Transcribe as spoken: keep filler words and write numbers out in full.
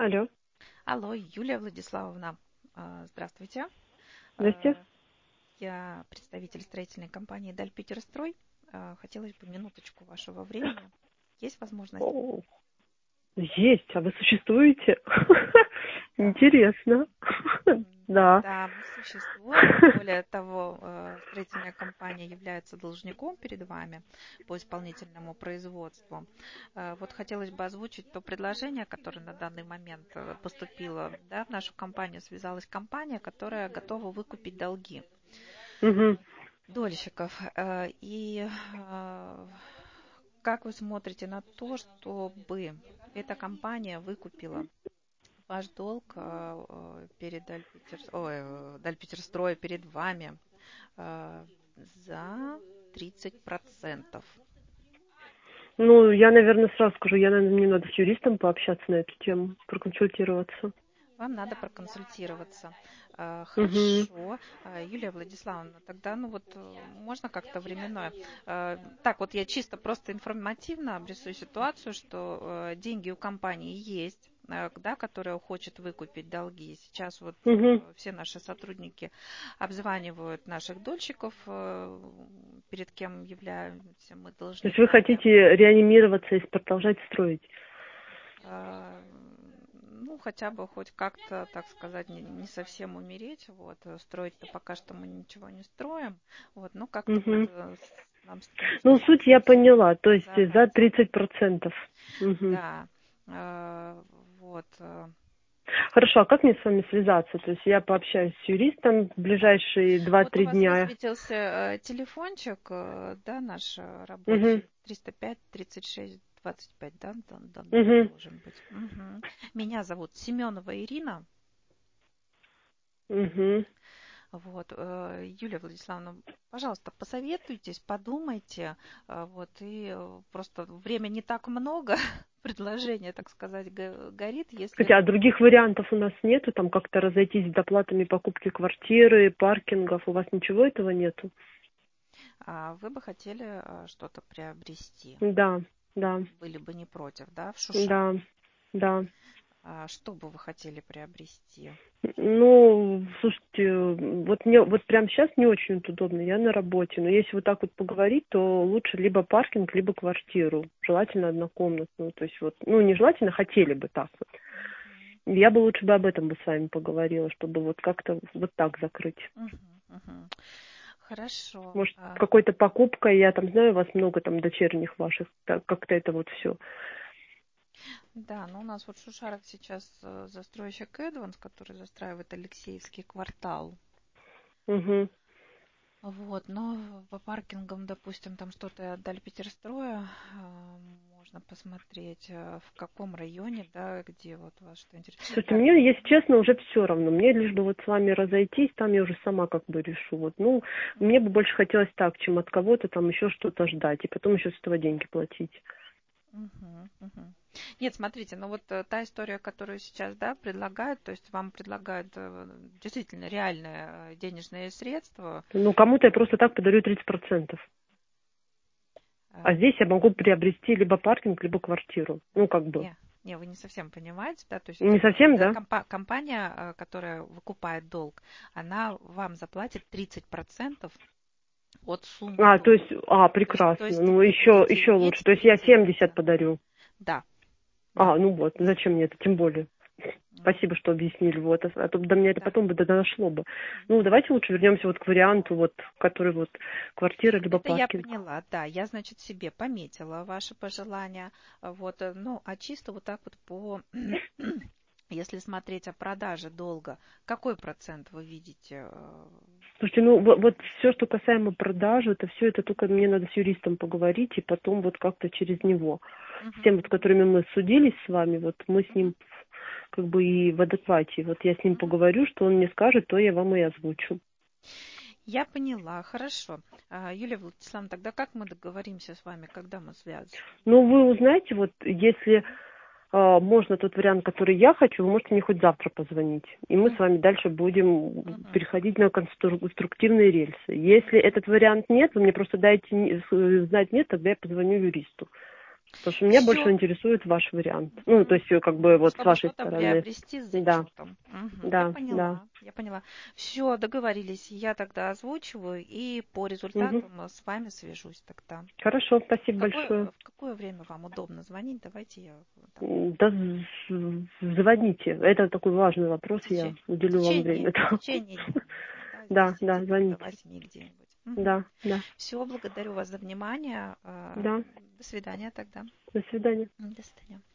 Алло, Алло, Юлия Владиславовна, а, здравствуйте. здрасте. А, Я представитель строительной компании «Даль Питерстрой». А, Хотелось бы минуточку вашего времени. Есть возможность? О, есть, а вы существуете? Да. Интересно. М, Да. Да, мы существуем. Более того, э, строительная компания является должником перед вами по исполнительному производству. Э, Вот хотелось бы озвучить то предложение, которое на данный момент э, поступило. Да, в нашу компанию связалась компания, которая готова выкупить долги Мгм. дольщиков. Э, И э, как вы смотрите на то, чтобы эта компания выкупила ваш долг э, э, перед Дальпетер... Ой, э, Дальпетерстрой перед вами э, за тридцать процентов? Ну, я, наверное, сразу скажу, я, наверное, мне надо с юристом пообщаться на эту тему, проконсультироваться. Вам надо проконсультироваться. Э, Угу. Хорошо. Э, Юлия Владиславовна, тогда, ну вот, э, можно как-то временное? Э, Так, вот я чисто просто информативно обрисую ситуацию, что э, деньги у компании есть, э, да, которая хочет выкупить долги. Сейчас вот Угу. э, все наши сотрудники обзванивают наших дольщиков, э, перед кем являемся мы То есть вы должниками. хотите реанимироваться и продолжать строить? э, ну, хотя бы хоть как-то, так сказать, не, не совсем умереть. Вот. э, Строить-то пока что мы ничего не строим. Вот. Ну, как-то вот Угу. э, с- нам с этим Ну, нужно суть я поняла, то есть за связаться. тридцать процентов. Угу. Да. Э, вот. э, Хорошо, а как мне с вами связаться? То есть я пообщаюсь с юристом в да. ближайшие Вот у два-три вас дня. высветился э, телефончик, э, да, наш э, Угу. рабочий, триста пять тридцать шесть двадцать пять, да, дон- дон- Угу. должен быть. Мгм. Меня зовут Семенова Ирина. Угу. Вот, э, Юлия Владиславовна, пожалуйста, посоветуйтесь, подумайте, э, вот, и э, просто время не так много, предложение, так сказать, го- горит, если Хотя а других вариантов у нас нету, там как-то разойтись с доплатами покупки квартиры, паркингов, у вас ничего этого нету? а, вы бы хотели а, что-то приобрести, Да, да, были бы не против, да, в Шушаре. да, да. А что бы вы хотели приобрести? Ну, слушайте, вот мне вот прямо сейчас не очень вот удобно, я на работе, но если вот так вот поговорить, то лучше либо паркинг, либо квартиру, желательно однокомнатную, то есть вот, ну, не желательно, хотели бы так вот. Мгм. Я бы лучше бы об этом бы с вами поговорила, чтобы вот как-то вот так закрыть. Мгм, мгм. Хорошо. Может, А, какой-то покупкой, я там знаю, у вас много там дочерних ваших, так, как-то это вот все. Да, но у нас вот в Шушарах сейчас э, застройщик Эдванс, который застраивает Алексеевский квартал. Угу. Вот, но по паркингам, допустим, там что-то отдали Питерстроя, а, можно посмотреть, э, в каком районе, да, где вот вас что интересно. Слушайте, Так, мне, если честно, уже все равно. Мне лишь бы вот с вами разойтись, там я уже сама как бы решу. Вот, ну, мне бы больше хотелось так, чем от кого-то там еще что-то ждать, и потом еще с этого деньги платить. мгм, мгм. Нет, смотрите, ну вот э, та история, которую сейчас, да, предлагают, то есть вам предлагают э, действительно реальные э, денежные средства. Ну, кому-то я просто так подарю тридцать процентов. А э, здесь я могу приобрести либо паркинг, либо квартиру. Ну, как бы. Не, не, вы не совсем понимаете, да, то есть Не э, совсем, да, да? компа- компания, э, которая выкупает долг, она вам заплатит тридцать процентов от суммы А, то есть, долга. а, То есть, то прекрасно. есть Ну, вы еще, будете еще лучше. иметь То есть я тридцать семьдесят процентов. подарю. Да, да. А, ну вот, зачем мне это, тем более. М, Спасибо, что объяснили. Вот, а а то до меня это Да, потом бы дошло бы. Ну, да. давайте лучше вернемся вот к варианту, вот, который вот квартира либо Это я паркинг. поняла, да. Я, значит, себе пометила ваши пожелания. А Вот, э, ну, а чисто вот так вот по, если смотреть о продаже долга, какой процент вы видите? э, Слушайте, ну вот, вот все, что касаемо продажи, это все это только мне надо с юристом поговорить и потом вот как-то через него. С Мгм, тем, вот, с мгм, которыми мы судились с вами, вот мы с мгм, ним как бы и в адеквате. Вот я с ним мгм. поговорю, что он мне скажет, то я вам и озвучу. Я поняла, хорошо. А, Юлия Владиславовна, тогда как мы договоримся с вами, когда мы свяжемся? Ну, вы узнаете, вот если а, можно тот вариант, который я хочу, вы можете мне хоть завтра позвонить. И мы с Мгм, вами дальше будем мгм, переходить на конструктивные рельсы. Если мгм. этот вариант нет, вы мне просто дайте не- с- знать нет, тогда я позвоню юристу. Потому что меня Все. больше интересует ваш вариант. Ну, то есть, как бы вот с Чтобы вашей что-то стороны. приобрести с Да, зачетом. Мгм. Я да, да. поняла, я поняла. Все, договорились. Я тогда озвучиваю и по Мгм. результатам э, с вами свяжусь тогда. Хорошо, В спасибо большое. какое, в какое время вам удобно звонить? Давайте я э, там М, Да з- звоните. Это такой важный в, вопрос, я теч- в уделю вам течение, время. в течение дня. Да, с Да, десяти да, там, до звоните. восьми где-нибудь. Да, да, Все, благодарю вас за внимание. э, да. До свидания тогда. До свидания. М, До свидания.